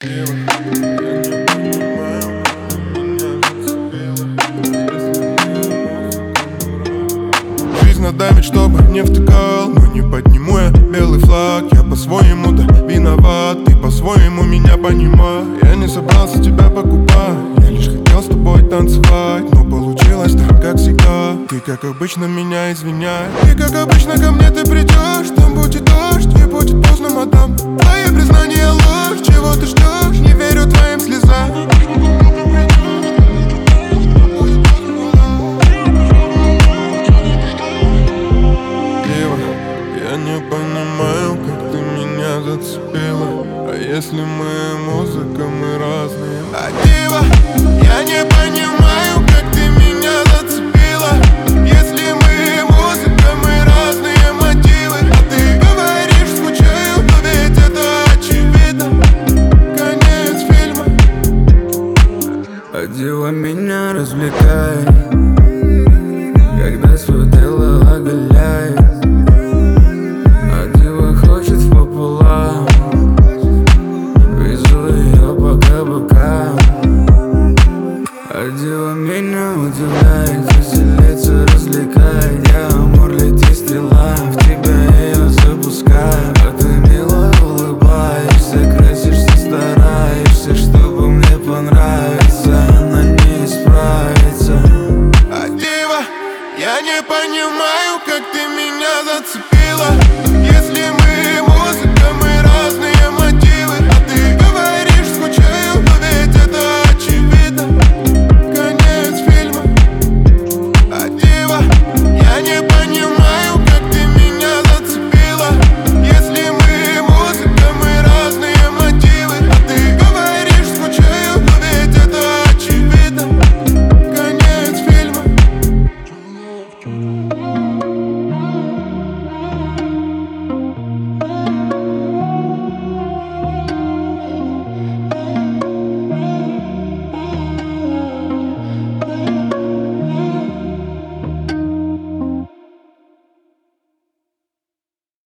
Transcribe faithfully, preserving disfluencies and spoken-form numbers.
Пиво, я не понимаю, как ты меня зацепила. Жизнь надавит, чтобы не втыкал, но не подниму я белый флаг. Я по-своему да виноват, ты по-своему меня понимай. Я не собрался тебя покупать, я лишь хотел с тобой танцевать, но получилось так, как всегда. Ты как обычно меня извиняй, и как обычно ко мне ты придешь. Там будет дождь и будет поздно, мадам. Твои признания ложь, чего ты ждешь? Не верю твоим слезам. Пиво, я не понимаю, как ты меня зацепила. А если мы музыка, мы разные. А пиво, я не понимаю.